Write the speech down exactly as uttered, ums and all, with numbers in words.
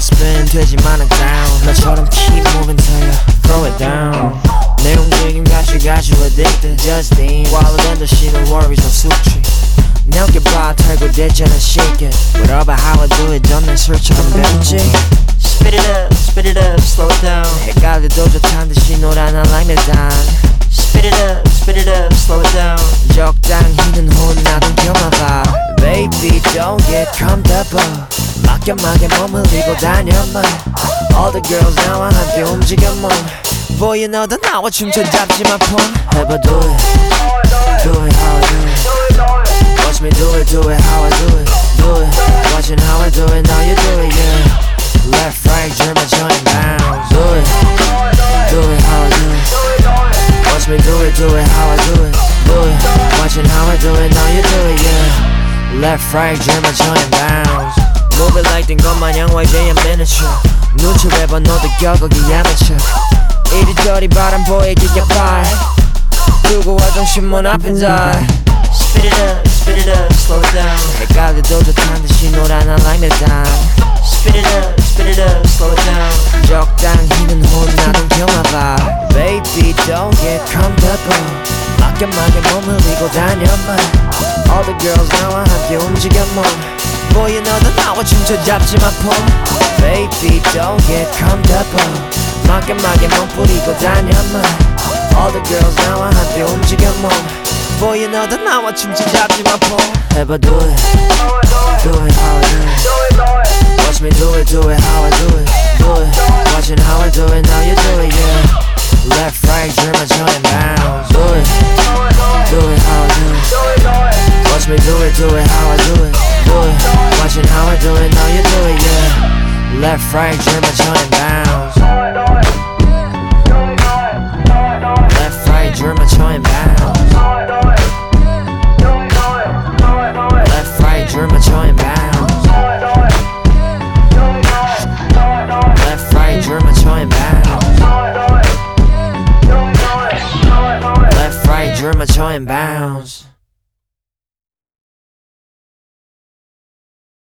spin 되지만은 down 나처럼 keep moving till you throw it down 내 움직임 같이 got you addicted Just dance while then the shit no worries no 숙취 내 어깨 봐 털고 됐잖아 shake it Whatever how I do it 전날 술처럼 배웠지 Spit it up, spit it up, slow it down 헷갈려도 좋단 듯이 노란 I like the dime Spit it up, spit it up, slow it down 적당히는 혼나던 경험봐 Baby don't get comfortable 막연하게 몸을 흘리고 다녀마 All the girls 나와 함께 움직여 몸 보여 너도 나와 춤춰 잡지마 폰 해봐 do it Do it how I do it Watch me do it, do it how I do it Do it, watching how I do it, now you do it, yeah Left, right, German, joint, bounce Do it, do it how I do it Watch me do it, do it how I do it Do it, watching how I do it, now you do it, yeah Left, right, German, joint, bounce Move it like 된 것마냥 와이제이의 miniature 눈치를 봐 너도 격하게 amateur 이리저리 바람 보이게 발 두고 와 정신문 앞에 die Spit it up, spit it up, slow it down 헷갈려도 좋단 듯이 노란 I like the dime Spit it up, spit it up, slow it down 적당히는 혼나던 경험봐 Baby don't get comfortable 막연하게 몸을 흘리고 다녀마 All the girls 나와 함께 움직여 몸 보여 너도 나와 춤춰 잡지마 폼 Baby don't get comfortable 막연하게 몸 뿌리고 다녀마 All the girls 나와 함께 움직여 몸 보여 너도 나와 춤춰 잡지마 폼 해봐 do it Do it how I do it Watch me do it, do it how I do it Do it, watching how I do it, now you do it, yeah Left, right, German, joint, bounce Do it, do it how I do it Watch me do it, do it how I do it Do it, watching how I do it, now you do it, yeah Left, right, German, joint, bounce Left, right, German, joint, bounce Left, right, German, joint, bounce Left, right, German, joint, bounce Left, right, German, joint, bounce